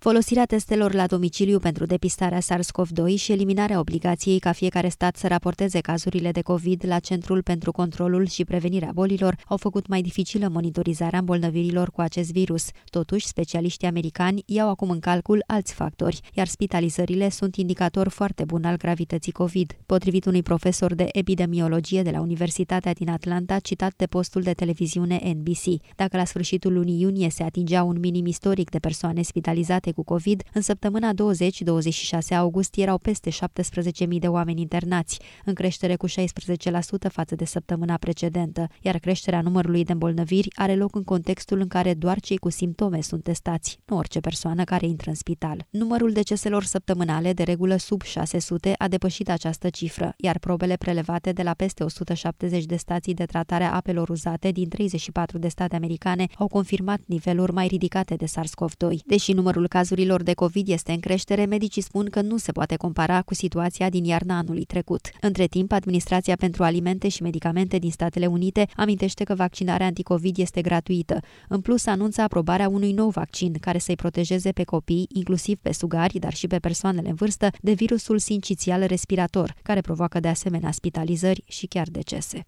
folosirea testelor la domiciliu pentru depistarea SARS-CoV-2 și eliminarea obligației ca fiecare stat să raporteze cazurile de COVID la Centrul pentru Controlul și Prevenirea Bolilor au făcut mai dificilă monitorizarea îmbolnăvirilor cu acest virus. Totuși, specialiștii americani iau acum în calcul alți factori, iar spitalizările sunt indicator foarte bun al gravității COVID. Potrivit unui profesor de epidemiologie de la Universitatea din Atlanta, citat de postul de televiziune NBC, dacă la sfârșitul lunii iunie se atingea un minim istoric de persoane spitalizate cu COVID, în săptămâna 20-26 august erau peste 17.000 de oameni internați, în creștere cu 16% față de săptămâna precedentă, iar creșterea numărului de îmbolnăviri are loc în contextul în care doar cei cu simptome sunt testați, nu orice persoană care intră în spital. Numărul deceselor săptămânale, de regulă sub 600, a depășit această cifră, iar probele prelevate de la peste 170 de stații de tratare a apelor uzate din 34 de state americane au confirmat niveluri mai ridicate de SARS-CoV-2. Deși numărul cazurilor de COVID este în creștere, medicii spun că nu se poate compara cu situația din iarna anului trecut. Între timp, Administrația pentru Alimente și Medicamente din Statele Unite amintește că vaccinarea anticovid este gratuită. În plus, anunță aprobarea unui nou vaccin care să-i protejeze pe copii, inclusiv pe sugari, dar și pe persoanele în vârstă, de virusul sincițial respirator, care provoacă de asemenea spitalizări și chiar decese.